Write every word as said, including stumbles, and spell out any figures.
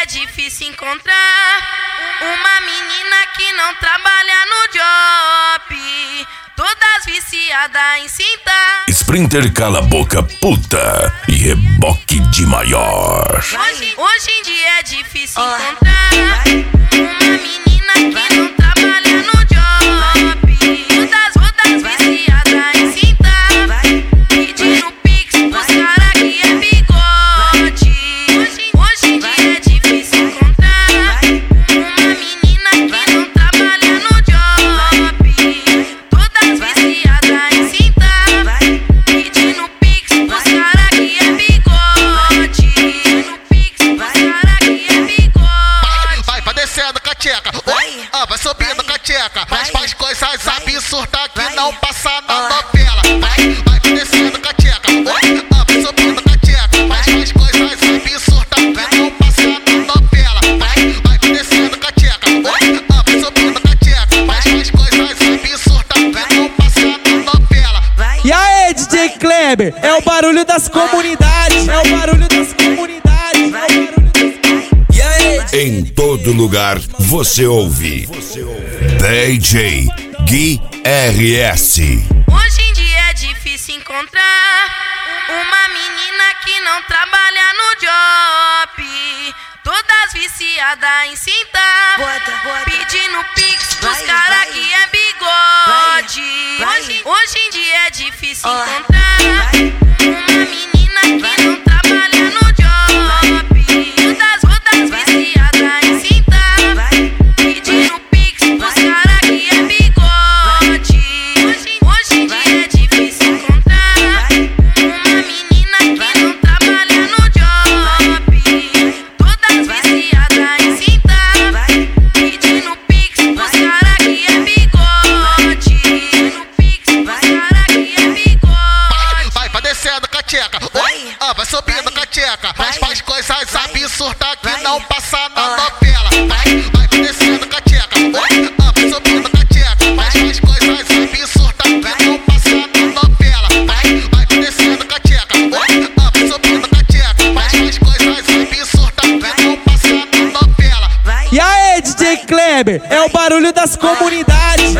é difícil encontrar uma menina que não trabalha no job, todas viciadas em cinta. Sprinter cala a boca, puta, e reboque de maior. Hoje, hoje em dia é difícil encontrar uma menina que não trabalha no job, todas, todas viciadas em cinta, pedindo pix pros cara que é bigode. Hoje, hoje em dia é difícil encontrar uma menina que não trabalha no job, todas viciadas em cinta, pedindo pix pros cara que é bigode, pedindo pix pros cara que é bigode. Vai, vai descendo com a tcheca, oi, ah, vai subindo com a tcheca, faz, faz coisas absurdas que não passa na novela. Vai, vai, vai descendo com a tcheca, oi, ah, vai subindo com a tcheca, faz, faz coisas absurdas que não passa na novela. Vai, vai, vai descendo com a tcheca, oi, ah, vai subindo com a tcheca, faz, faz coisas absurdas que não passa na novela. E aí, D J Kleber, é o barulho das comunidades, é o barulho das comunidades, é o barulho das... E aí? Em todo lugar você ouve D J Gui R S. Hoje em dia é difícil encontrar uma menina que não trabalha no job, todas viciadas em cinta, pedindo pix pros cara que é bigode. Hoje, hoje em dia é difícil encontrar uma menina que não trabalha no job, todas, todas viciadas em cinta, pedindo pix pros cara que é bigode. Hoje, hoje em dia é difícil encontrar uma menina que não trabalha no job, todas viciadas em cinta, pedindo pix pros cara que é bigode, pedindo pix pros cara que é bigode. Vai, vai descendo com a tcheca, oi, ah, vai subindo com a tcheca, faz, faz coisas absurdas que não passa na novela. Vai, vai, vai descendo com a tcheca, oi, ah, vai subindo com a tcheca, faz, faz coisas absurdas que não passa na novela. Vai, vai, vai descendo com a tcheca, oi, ah, vai subindo com a tcheca, faz, faz coisas absurdas que não passa na novela. E aí, D J Kleber, é o barulho das comunidades.